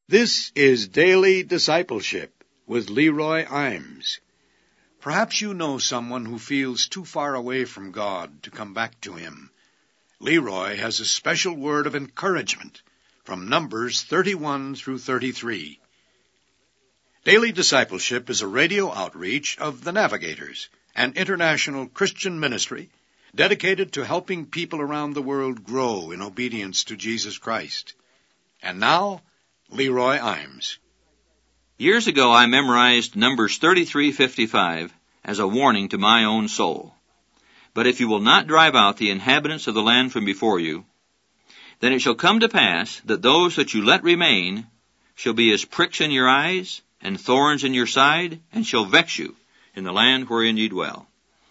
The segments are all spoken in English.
This is Daily Discipleship with Leroy Imes. Perhaps you know someone who feels too far away from God to come back to Him. Leroy has a special word of encouragement from Numbers 31 through 33. Daily Discipleship is a radio outreach of the Navigators, an international Christian ministry dedicated to helping people around the world grow in obedience to Jesus Christ. And now, Leroy Imes. Years ago, I memorized Numbers 33:55 as a warning to my own soul. But if you will not drive out the inhabitants of the land from before you, then it shall come to pass that those that you let remain shall be as pricks in your eyes and thorns in your side, and shall vex you in the land wherein ye dwell.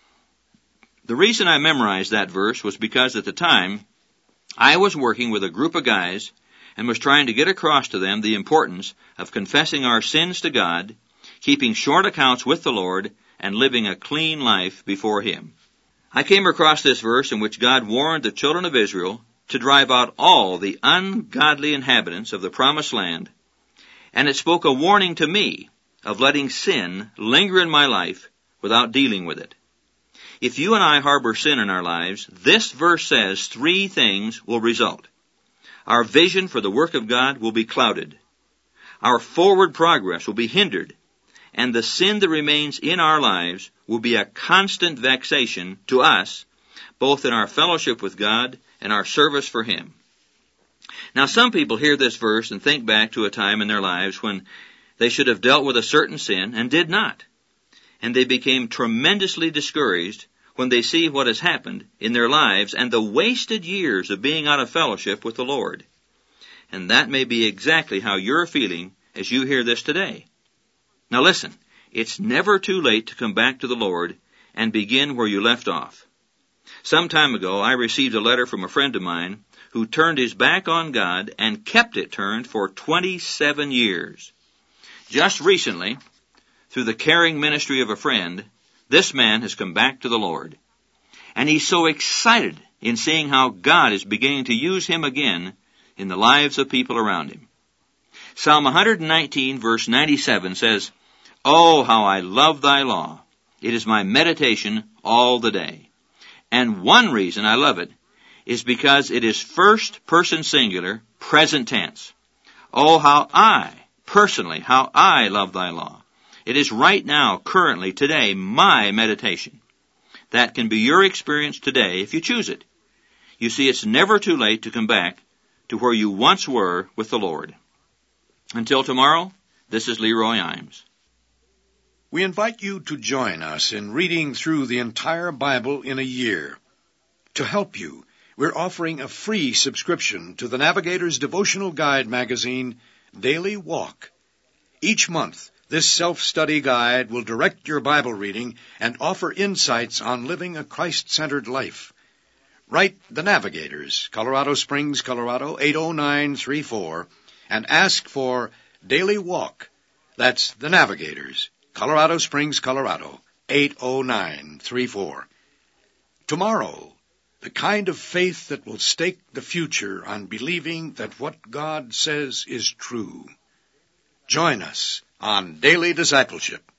The reason I memorized that verse was because at the time I was working with a group of guys and was trying to get across to them the importance of confessing our sins to God, keeping short accounts with the Lord, and living a clean life before Him. I came across this verse in which God warned the children of Israel to drive out all the ungodly inhabitants of the promised land, and it spoke a warning to me of letting sin linger in my life without dealing with it. If you and I harbor sin in our lives, this verse says 3 things will result. Our vision for the work of God will be clouded. Our forward progress will be hindered. And the sin that remains in our lives will be a constant vexation to us, both in our fellowship with God and our service for Him. Now, some people hear this verse and think back to a time in their lives when they should have dealt with a certain sin and did not. And they became tremendously discouraged when they see what has happened in their lives and the wasted years of being out of fellowship with the Lord. And that may be exactly how you're feeling as you hear this today. Now listen, it's never too late to come back to the Lord and begin where you left off. Some time ago, I received a letter from a friend of mine who turned his back on God and kept it turned for 27 years. Just recently, through the caring ministry of a friend, this man has come back to the Lord. And he's so excited in seeing how God is beginning to use him again in the lives of people around him. Psalm 119 verse 97 says, "Oh, how I love thy law. It is my meditation all the day." And one reason I love it is because it is first person singular, present tense. Oh, how I love thy law. It is right now, currently, today, my meditation. That can be your experience today if you choose it. You see, it's never too late to come back to where you once were with the Lord. Until tomorrow, this is Leroy Imes. We invite you to join us in reading through the entire Bible in a year. To help you, we're offering a free subscription to the Navigator's devotional guide magazine, Daily Walk. Each month, this self-study guide will direct your Bible reading and offer insights on living a Christ-centered life. Write the Navigators, Colorado Springs, Colorado 80934, and ask for Daily Walk. That's the Navigators, Colorado Springs, Colorado 80934. Tomorrow, the kind of faith that will stake the future on believing that what God says is true. Join us on Daily Discipleship.